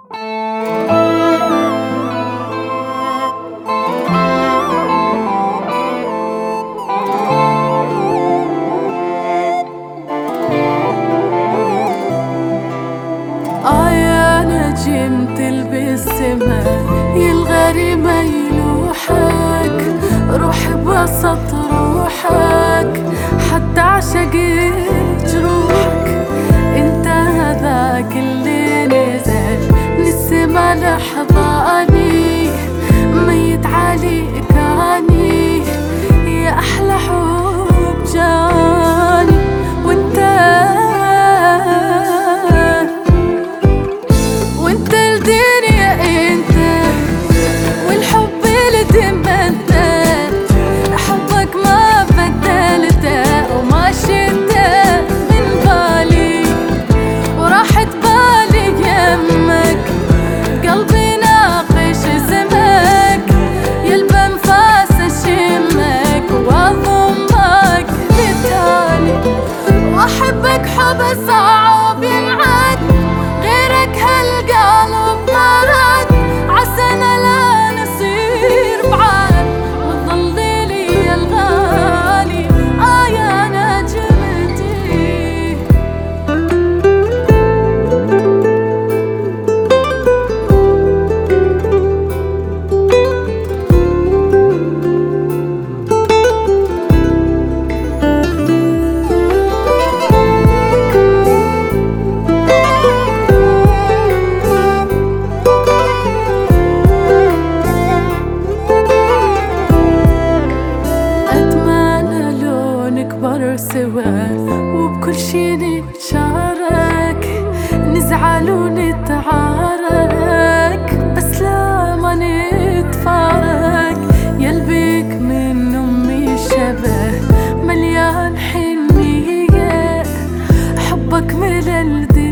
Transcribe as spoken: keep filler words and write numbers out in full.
آه يا نجم تلبس سماي الغريمة يلوحك، روحي بوسط روحك حتى عشق جروحك. انت هذاك اللي نزل من السما لحضاني، ميت عليك اني يا احلى حب جاني. وانت وانت الدنيا انت والحب اللي تمنى، حبك ما بدلته وما شلته من بالي، وراحت بالي يمك قلبي ناقش اسمك، يلبى انفاس شمك واضمك بالتالي. واحبك حب صعب ينعد، غيرك هالقلب مرض، عسانا لا نصير بعاد وتظلي لي الغالي. آه يا نجمتي. نكبر سوا وبكل شي نتشارك، نزعل ونتعارك بس لا ما نتفارق. يلبيك من أمي شبه مليان حنية، حبك ملل